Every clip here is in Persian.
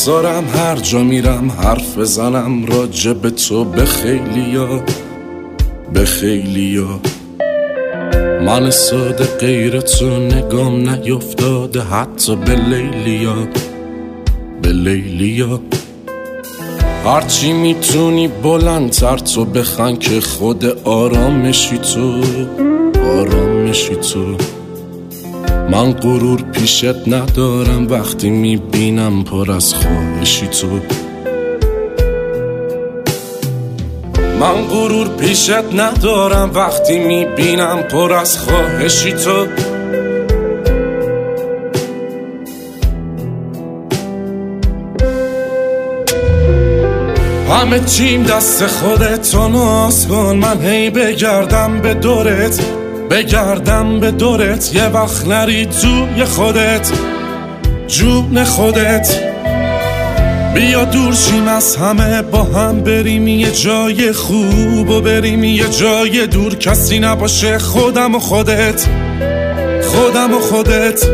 دوستارم هر جا میرم حرف بزنم راجع به تو به خیلیا، به خیلیا. من ساده غیر تو نگام نیفتاده حتی به لیلیا، به لیلیا. هرچی میتونی بلندتر تو بخن که خود آرامشی تو، آرامشی تو. من غرور پیشت ندارم وقتی میبینم پر از خواهشی تو. من غرور پیشت ندارم وقتی میبینم پر از خواهشی تو. همه چیم دست خودت تو ناز کن، من هی بگردم به دورت، بگردم به دورت، یه وقت نری توی خودت، جون خودت. بیا دور شیم از همه، با هم بریم یه جای خوب و بریم یه جای دور، کسی نباشه خودم و خودت، خودم و خودت.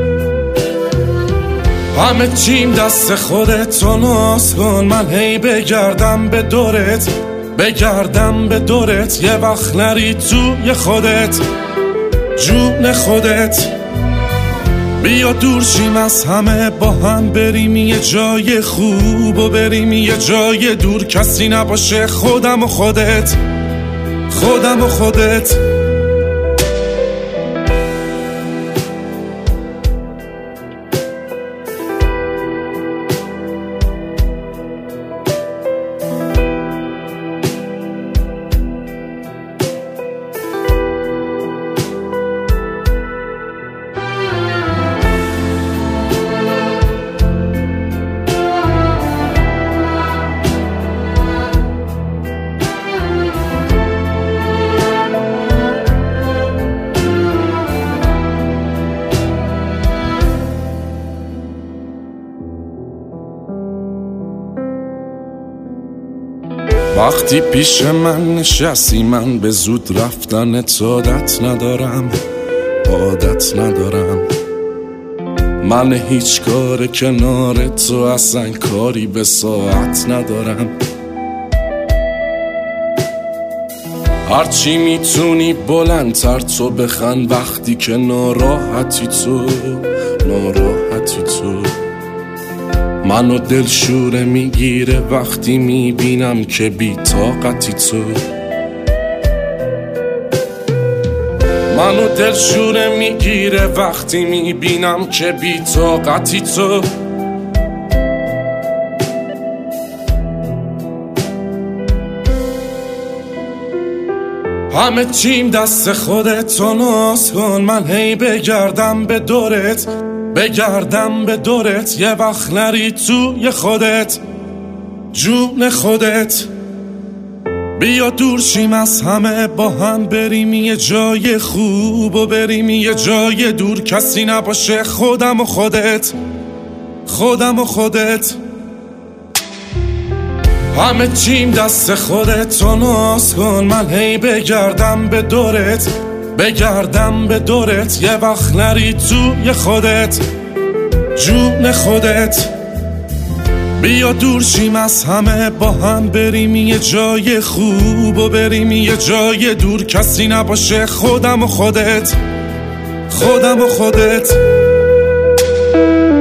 همه چیم دست خودت تو ناز کن، من هی بگردم به دورت، بگردم به دورت، یه وقت نری توی خودت، جون خودت. بیا دور شیم از همه، با هم بریم یه جای خوب و بریم یه جای دور، کسی نباشه خودم و خودت، خودم و خودت. وقتی پیش من نشستی من به زود رفتنت عادت ندارم، عادت ندارم. من هیچ کار کنار تو اصلا کاری به ساعت ندارم. هرچی میتونی بلندتر تو بخن وقتی که ناراحتی تو، ناراحتی تو. منو دلشوره میگیره وقتی میبینم که بی طاقتی تو. منو دلشوره میگیره وقتی میبینم که بی طاقتی تو. همه چیم دست خودت تو ناز کن، من هی بگردم به دورت، بگردم به دورت، یه وقت نری توی خودت، جون خودت. بیا دور شیم از همه، با هم بریم یه جای خوب و بریم یه جای دور، کسی نباشه خودم و خودت، خودم و خودت. همه چیم دست خودت تو ناز کن، من هی بگردم به دورت، بگردم به دورت، یه وقت نری توی خودت، جون خودت. بیا دور شیم از همه، با هم بریم یه جای خوب و بریم یه جای دور، کسی نباشه خودم و خودت، خودم و خودت.